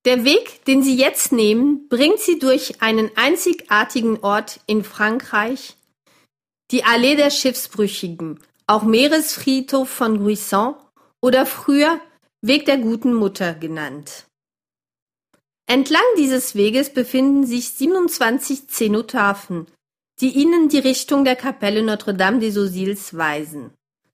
Der Weg, den sie jetzt nehmen, bringt sie durch einen einzigartigen Ort in Frankreich, die Allee der Schiffsbrüchigen, auch Meeresfriedhof von Gruissan oder früher Weg der guten Mutter genannt. Entlang dieses Weges befinden sich 27 Zenotaphen, die ihnen die Richtung der Kapelle Notre-Dame des Auzils weisen.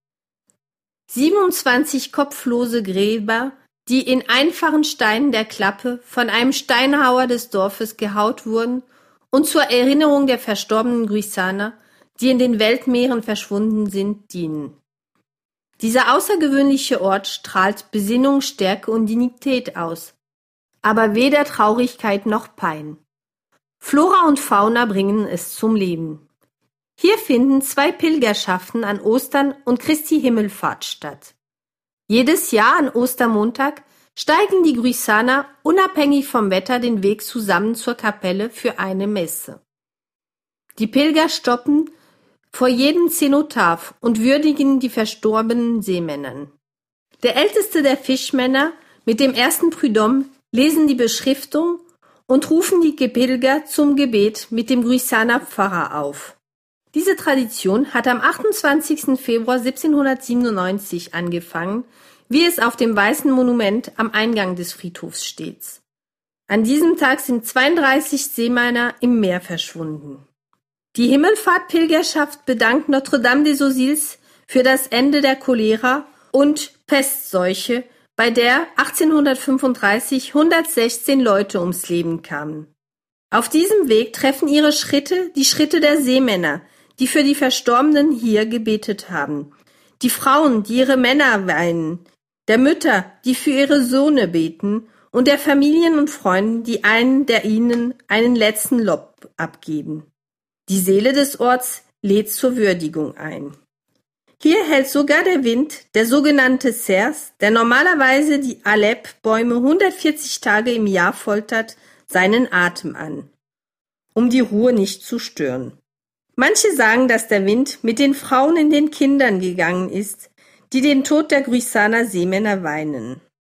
27 kopflose Gräber, die in einfachen Steinen der Klappe von einem Steinhauer des Dorfes gehaut wurden und zur Erinnerung der verstorbenen Guisaner, die in den Weltmeeren verschwunden sind, dienen. Dieser außergewöhnliche Ort strahlt Besinnung, Stärke und Dignität aus, aber weder Traurigkeit noch Pein. Flora und Fauna bringen es zum Leben. Hier finden 2 Pilgerschaften an Ostern und Christi Himmelfahrt statt. Jedes Jahr an Ostermontag steigen die Gruisaner unabhängig vom Wetter den Weg zusammen zur Kapelle für eine Messe. Die Pilger stoppen vor jedem Zenotaph und würdigen die verstorbenen Seemännern. Der älteste der Fischmänner mit dem ersten Prud'homme lesen die Beschriftung und rufen die Pilger zum Gebet mit dem Gruisaner Pfarrer auf. Diese Tradition hat am 28. Februar 1797 angefangen, wie es auf dem weißen Monument am Eingang des Friedhofs steht. An diesem Tag sind 32 Seemänner im Meer verschwunden. Die Himmelfahrtpilgerschaft bedankt Notre-Dame des Auzils für das Ende der Cholera und Pestseuche, bei der 1835 116 Leute ums Leben kamen. Auf diesem Weg treffen ihre Schritte die Schritte der Seemänner, die für die Verstorbenen hier gebetet haben, die Frauen, die ihre Männer weinen, der Mütter, die für ihre Söhne beten und der Familien und Freunden, die einen der ihnen einen letzten Lob abgeben. Die Seele des Orts lädt zur Würdigung ein. Hier hält sogar der Wind, der sogenannte Cers, der normalerweise die Alep-Bäume 140 Tage im Jahr foltert, seinen Atem an, um die Ruhe nicht zu stören. Manche sagen, dass der Wind mit den Frauen in den Kindern gegangen ist, die den Tod der Guisaner Seemänner weinen.